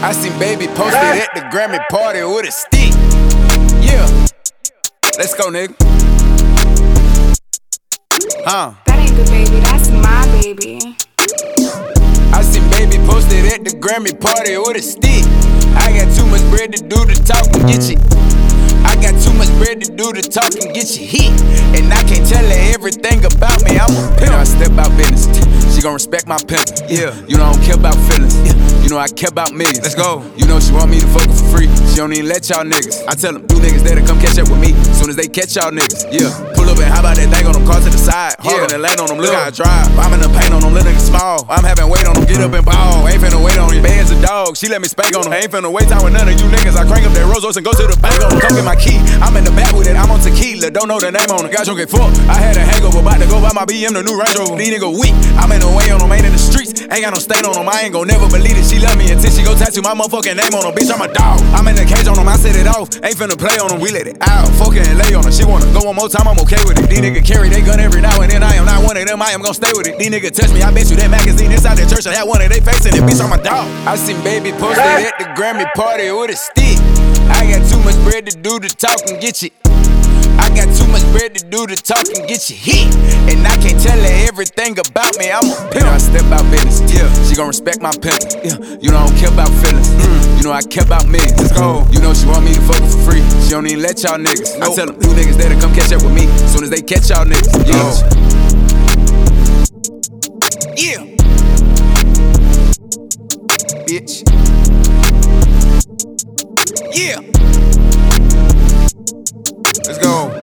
I seen baby posted at the Grammy party with a stick. Yeah, let's go, nigga. That ain't the baby, that's my baby. I seen baby posted at the Grammy party with a stick. I got too much bread to do the talk and get you. I got too much bread to do the talk and get you hit. And I can't tell her everything about me, I'm a pimp. I step out business, she gon' respect my pimp. Yeah, you know I don't care about feelings. You know I care about millions. Let's go. You know she want me to fuck her for free. She don't even let y'all niggas. I tell them, you niggas that'll come catch up with me soon as they catch y'all niggas. Yeah, pull up and how about that thing on them, car to the side. Hard and land on them, look how I drive. I'm in the paint on them, little niggas small. I'm having weight on them, get up and ball. Ain't finna wait on you, bad as a dog. She let me spank on them. Ain't finna wait time with none of you niggas. I crank up that Rolls Royce and go to the bank on them. Come get my key. I'm in the back with it, I'm on tequila. Don't know the name on it. Got drunk and fucked. I had a hangover, about to go buy my BM, the new Range Rover. These niggas weak. I'm in the way on them, ain't in the streets. Ain't got no stain on them. I ain't gon' never believe it. She love me until she go tattoo my motherfucking name on them. Bitch, I'm a dog. I'm in the cage on them, I set it off. Ain't finna play on them, we let it out. Fuck it and lay on her. She wanna go one more time, I'm okay with it. These niggas carry they gun every now and then. I am not one of them, I am gon' stay with it. These niggas touch me, I bet you that magazine inside the church. I had one of they facing it, bitch, I'm a dog. I seen baby posted at the Grammy party with a stick. I got too much bread to do the talk and get you. I got too much bread to do the talk and get you hit. And I can't tell her everything about me, I'm a pimp. I step out business, yeah, she gon' respect my pimp. Yeah, you know I don't care about feelings. You know I care about millions. Let's go. You know she want me to fuck her for free. She don't even let y'all niggas. I tell them, you niggas that'll come catch up with me soon as they catch y'all niggas. Yeah. Bitch. Yeah. Let's go.